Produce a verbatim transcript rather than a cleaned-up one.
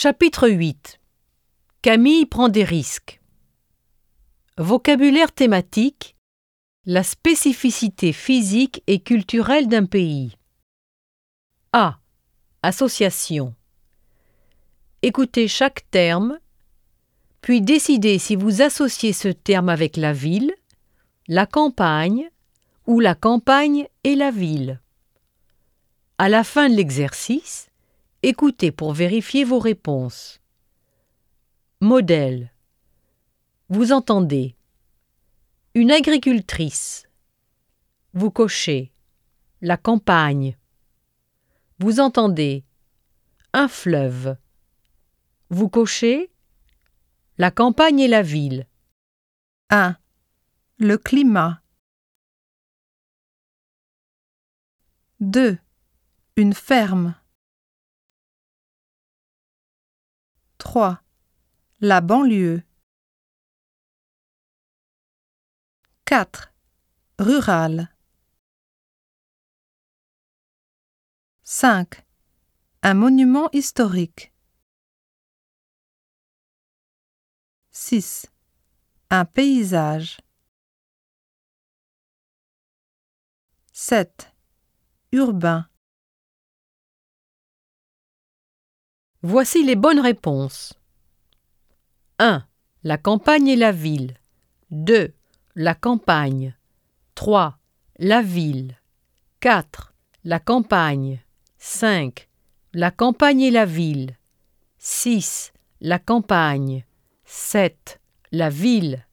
Chapitre huit. Camille prend des risques. Vocabulaire thématique. La spécificité physique et culturelle d'un pays. A. Association. Écoutez chaque terme, puis décidez si vous associez ce terme avec la ville, la campagne ou la campagne et la ville. À la fin de l'exercice, écoutez pour vérifier vos réponses. Modèle. Vous entendez. Une agricultrice. Vous cochez. La campagne. Vous entendez. Un fleuve. Vous cochez. La campagne et la ville. un. Le climat. deux. Une ferme. trois. La banlieue. quatre. Rural. cinq. Un monument historique. six. Un paysage. sept. Urbain. Voici les bonnes réponses. un. La campagne et la ville. deux. La campagne. trois. La ville. quatre. La campagne. cinq. La campagne et la ville. six. La campagne. sept. La ville.